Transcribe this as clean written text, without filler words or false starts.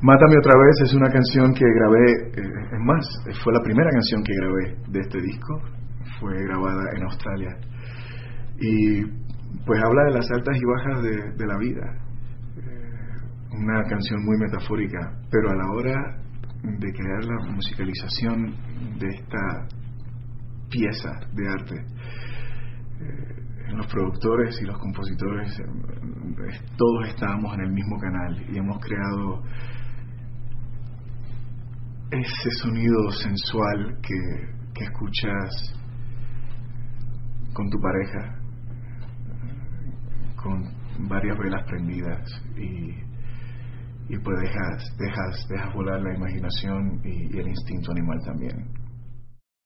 Mátame otra vez es una canción que grabé, es más, fue la primera canción que grabé de este disco, fue grabada en Australia. Y pues habla de las altas y bajas de la vida. Una canción muy metafórica, pero a la hora de crear la musicalización de esta pieza de arte, los productores y los compositores, todos estábamos en el mismo canal y hemos creado ese sonido sensual que escuchas con tu pareja, con varias velas prendidas, y pues dejas volar la imaginación y el instinto animal también.